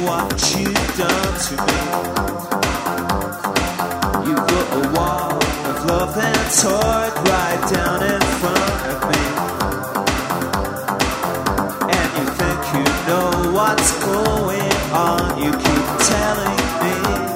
what you've done to me. You put a wall of love and toy right down in front of me. And you think you know what's going on. You keep telling me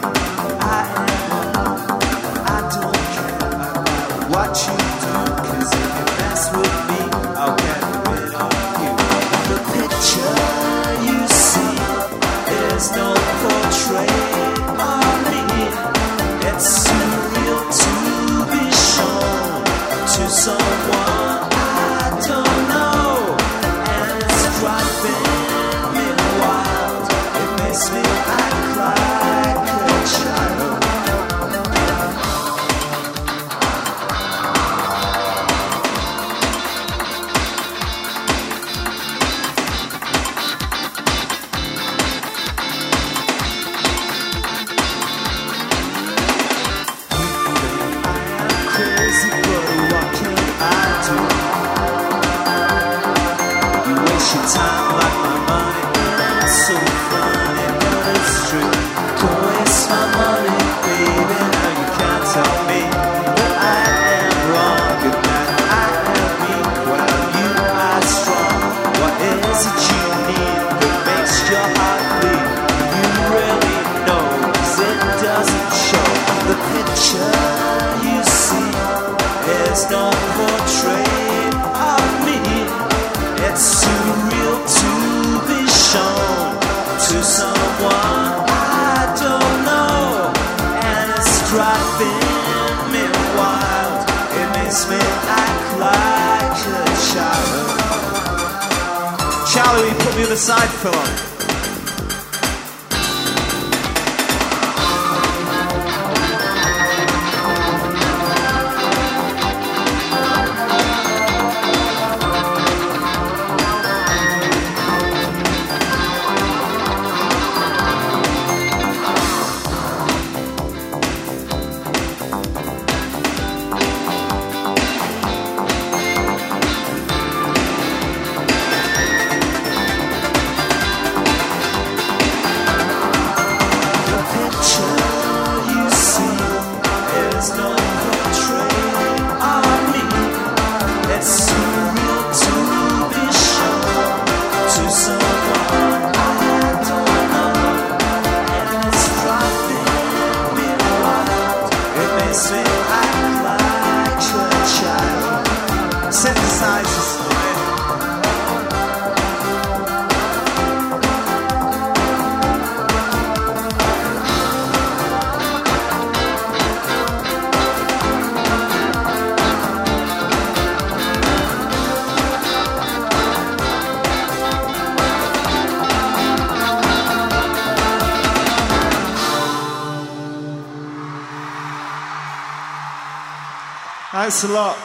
I don't care about what you do, 'cause if you mess with me, I'll get rid of you. The picture you see is no portrait of me. It's too real to be shown to someone I don't know. And it's driving me wild. It makes me act like a child. Crazy, but what can I do? You waste your time like my money, and it's so funny, but it's true. Don't waste my money, baby. Now you can't tell me that I am wrong. Good night, I am weak while you are strong. What is it you need that makes your heart bleed? You really know, 'cause it doesn't show. The picture you see is no portrait of me. It's too real to be shown to someone I don't know. And it's driving me wild. It makes me act like a child. Charlie, put me on the side, fill on. Synthesizers. Thanks a lot.